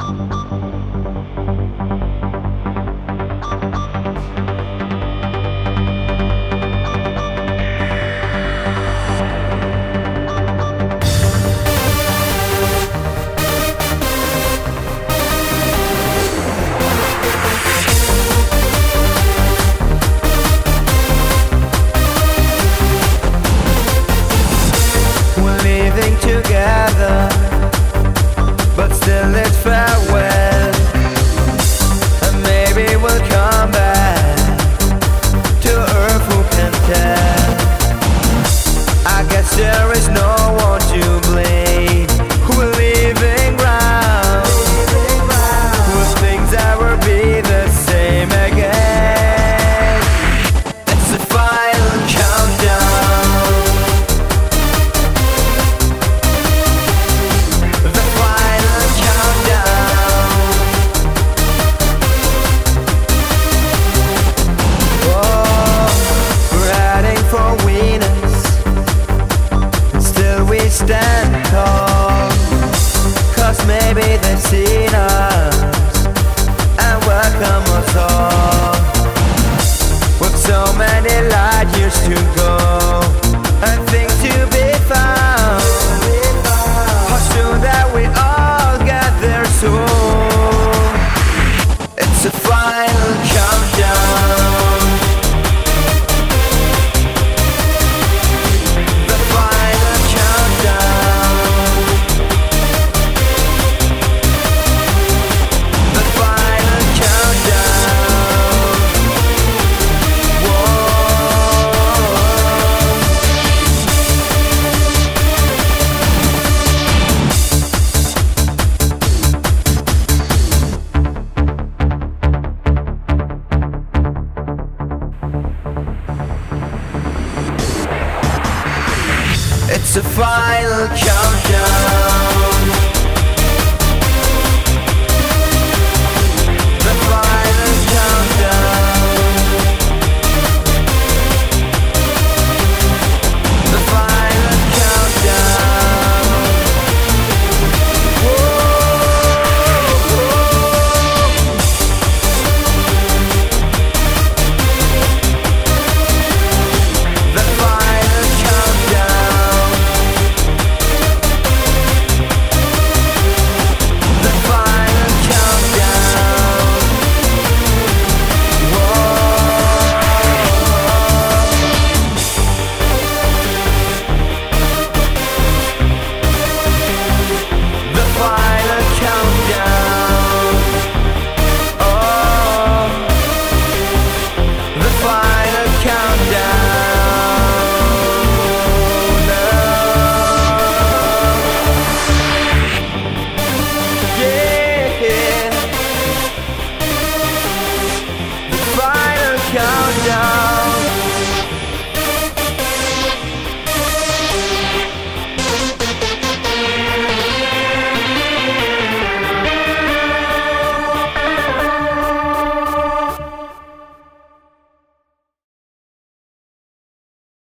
Together, but still it's farewell. And maybe we'll come back to earth, who can tell? I guess there is no one to blame. We're leaving ground. Will things ever be the same again? It's the final countdown. Stand tall, 'cause maybe they've seen us and welcome us all. With so many light years to go,